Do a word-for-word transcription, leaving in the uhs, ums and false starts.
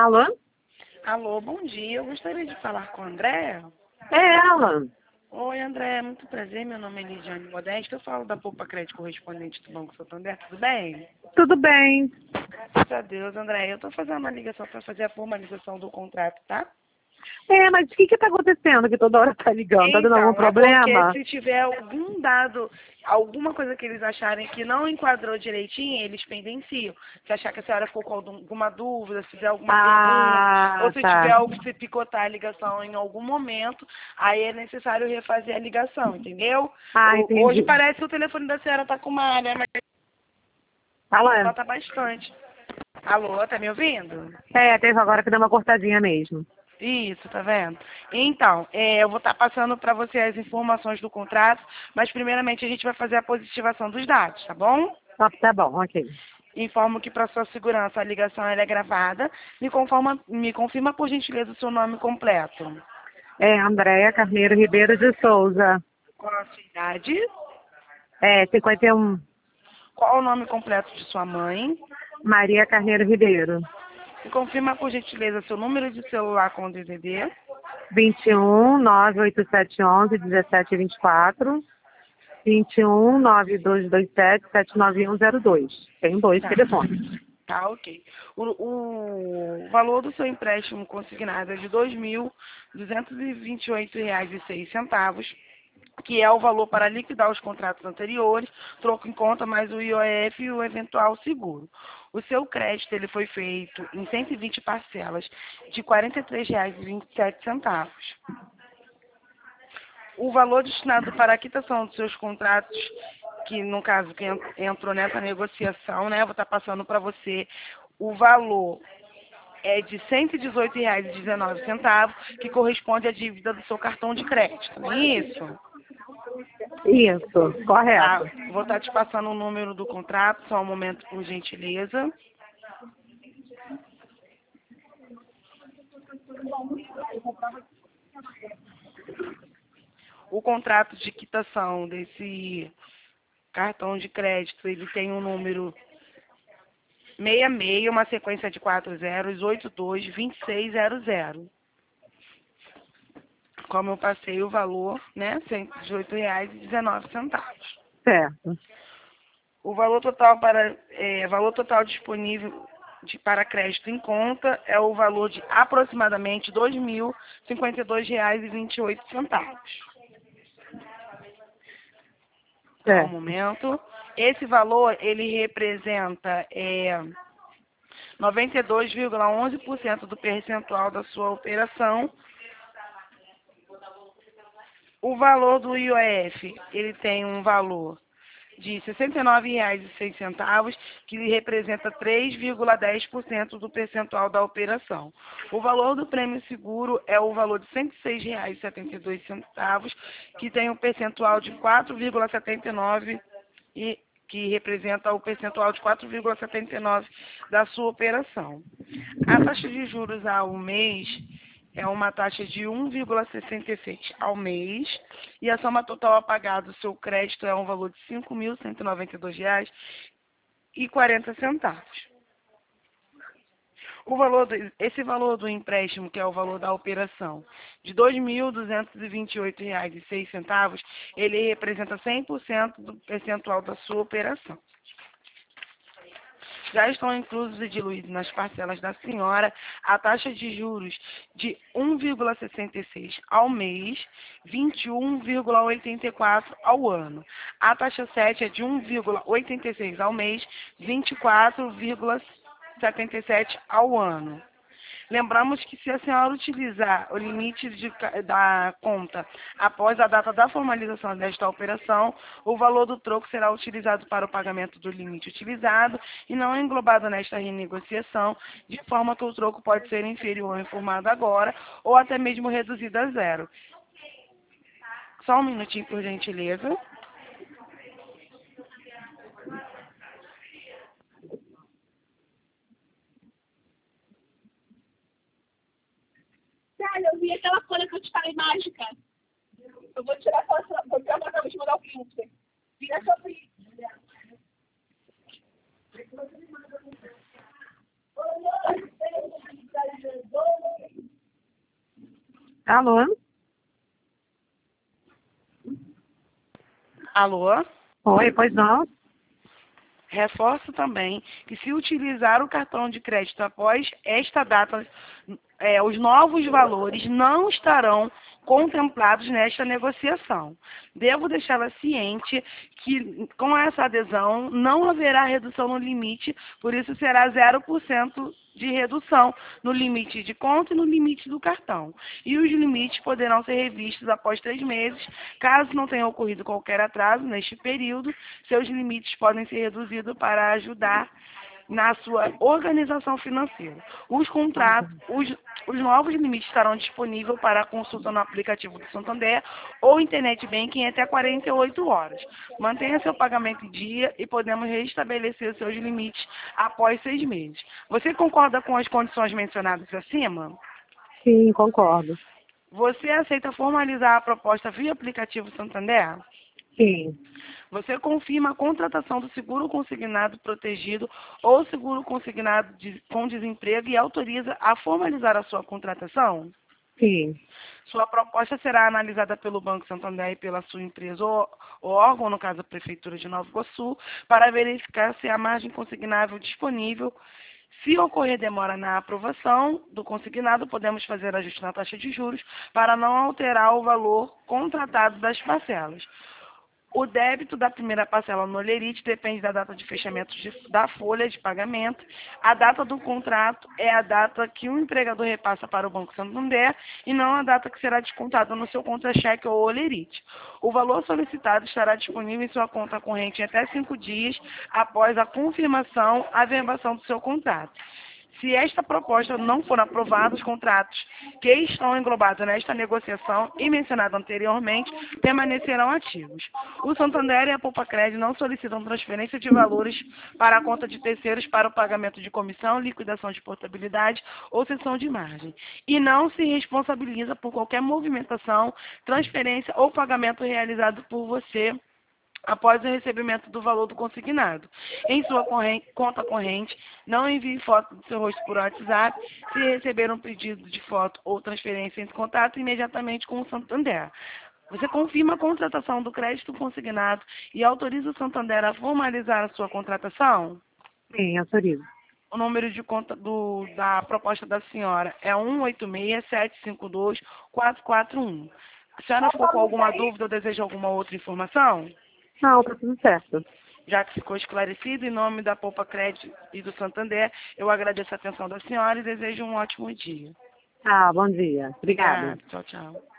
Alô? Alô, bom dia. Eu gostaria de falar com a Andréa. É ela. Oi, Andréa. Muito prazer. Meu nome é Lidiane Modesto. Eu falo da Poupa Crédito Correspondente do Banco Santander. Tudo bem? Tudo bem. Graças a Deus, Andréa. Eu estou fazendo uma ligação para fazer a formalização do contrato, tá? É, mas o que que tá acontecendo que toda hora tá ligando? Tá dando algum Então, é porque problema? se tiver algum dado, alguma coisa que eles acharem que não enquadrou direitinho, eles pendenciam. Se achar que a senhora ficou com alguma dúvida, se tiver alguma pergunta, Ah, ou se tiver tá. algo que se picotar a ligação em algum momento, aí é necessário refazer a ligação, entendeu? Ah, O- Hoje entendi. parece que o telefone da senhora tá com uma área, mas Alô? falta bastante. Alô, tá me ouvindo? É, teve agora que deu uma cortadinha mesmo. Isso, tá vendo? Então, é, eu vou estar passando para você as informações do contrato, mas primeiramente a gente vai fazer a positivação dos dados, tá bom? Tá, tá bom, ok. Informo que para sua segurança a ligação ela é gravada. Me, conforma, me confirma por gentileza o seu nome completo. É, Andréia Carneiro Ribeiro de Souza. Qual a sua idade? É, cinquenta e um. Qual o nome completo de sua mãe? Maria Carneiro Ribeiro. Me confirma por gentileza seu número de celular com o D D D. vinte e um, nove oito sete um um, dezessete vinte e quatro. vinte e um, nove dois dois sete, sete nove um zero dois. Tem dois Tá. telefones. Tá, ok. O, o valor do seu empréstimo consignado é de dois mil duzentos e vinte e oito reais e seis centavos, que é o valor para liquidar os contratos anteriores, troco em conta mais o I O F e o eventual seguro. O seu crédito ele foi feito em cento e vinte parcelas de quarenta e três reais e vinte e sete centavos. O valor destinado para a quitação dos seus contratos, que no caso que en- entrou nessa negociação, né, vou estar passando para você o valor é de cento e dezoito reais e dezenove centavos, que corresponde à dívida do seu cartão de crédito, não é isso? Isso, Tá, correto. vou estar te passando o número do contrato, só um momento, por gentileza. O contrato de quitação desse cartão de crédito, ele tem um número seis seis, uma sequência de quatro zeros, oito dois, vinte e seis zero zero. Como eu passei o valor, né, cento e dezoito reais e dezenove centavos. Certo. O valor total para é, valor total disponível de, para crédito em conta é o valor de aproximadamente dois mil e cinquenta e dois reais e vinte e oito centavos. Só um Certo. momento. Esse valor ele representa é, noventa e dois vírgula onze por cento do percentual da sua operação. O valor do I O F, ele tem um valor de sessenta e nove reais e seis centavos, que representa três vírgula dez por cento do percentual da operação. O valor do prêmio seguro é o valor de cento e seis reais e setenta e dois centavos, que tem um percentual de quatro vírgula setenta e nove por cento e que representa o percentual de quatro vírgula setenta e nove por cento da sua operação. A taxa de juros ao mês é uma taxa de um vírgula sessenta e seis ao mês e a soma total a pagar do seu crédito é um valor de cinco mil cento e noventa e dois reais e quarenta centavos. O valor do, esse valor do empréstimo, que é o valor da operação, de dois mil duzentos e vinte e oito reais e seis centavos, ele representa cem por cento do percentual da sua operação. Já estão inclusos e diluídos nas parcelas da senhora a taxa de juros de um vírgula sessenta e seis ao mês, vinte e um vírgula oitenta e quatro ao ano. A taxa sete é de um vírgula oitenta e seis ao mês, vinte e quatro vírgula setenta e sete ao ano. Lembramos que se a senhora utilizar o limite de, da conta após a data da formalização desta operação, o valor do troco será utilizado para o pagamento do limite utilizado e não englobado nesta renegociação, de forma que o troco pode ser inferior ao informado agora ou até mesmo reduzido a zero. Só um minutinho, por gentileza. Cara, eu vi aquela folha que eu te falei mágica. Eu vou tirar foto, vou tirar foto, vou te mandar o print. Vira seu print. Alô? Alô? Oi, pois não? Reforço também que se utilizar o cartão de crédito após esta data, é, os novos valores não estarão contemplados nesta negociação. Devo deixá-la ciente que com essa adesão não haverá redução no limite, por isso será zero por cento de redução no limite de conta e no limite do cartão. E os limites poderão ser revistos após três meses. Caso não tenha ocorrido qualquer atraso neste período, seus limites podem ser reduzidos para ajudar na sua organização financeira. Os contratos, os, os novos limites estarão disponíveis para consulta no aplicativo do Santander ou Internet Banking em até quarenta e oito horas. Mantenha seu pagamento em dia e podemos restabelecer seus limites após seis meses. Você concorda com as condições mencionadas acima? Sim, concordo. Você aceita formalizar a proposta via aplicativo Santander? Sim. Você confirma a contratação do seguro consignado protegido ou seguro consignado de, com desemprego e autoriza a formalizar a sua contratação? Sim. Sua proposta será analisada pelo Banco Santander e pela sua empresa ou, ou órgão, no caso a Prefeitura de Nova Iguaçu, para verificar se a margem consignável disponível. Se ocorrer demora na aprovação do consignado, podemos fazer ajuste na taxa de juros para não alterar o valor contratado das parcelas. O débito da primeira parcela no Olerite depende da data de fechamento de, da folha de pagamento. A data do contrato é a data que o empregador repassa para o Banco Santander e não a data que será descontada no seu contra-cheque ou Olerite. O valor solicitado estará disponível em sua conta corrente em até cinco dias após a confirmação, a verbação do seu contrato. Se esta proposta não for aprovada, os contratos que estão englobados nesta negociação e mencionados anteriormente permanecerão ativos. O Santander e a Poupa Crédito não solicitam transferência de valores para a conta de terceiros para o pagamento de comissão, liquidação de portabilidade ou cessão de margem. E não se responsabiliza por qualquer movimentação, transferência ou pagamento realizado por você após o recebimento do valor do consignado. Em sua corrente, conta corrente, não envie foto do seu rosto por WhatsApp. Se receber um pedido de foto ou transferência, entre contato imediatamente com o Santander. Você confirma a contratação do crédito consignado e autoriza o Santander a formalizar a sua contratação? Sim, autorizo. O número de conta do, da proposta da senhora é um oito seis, sete cinco dois, quatro quatro um. A senhora ficou com alguma dúvida ou deseja alguma outra informação? Não, tá tudo certo. Já que ficou esclarecido, em nome da Poupa Crédito e do Santander, eu agradeço a atenção da senhora e desejo um ótimo dia. Ah, bom dia. Obrigada. Ah, tchau, tchau.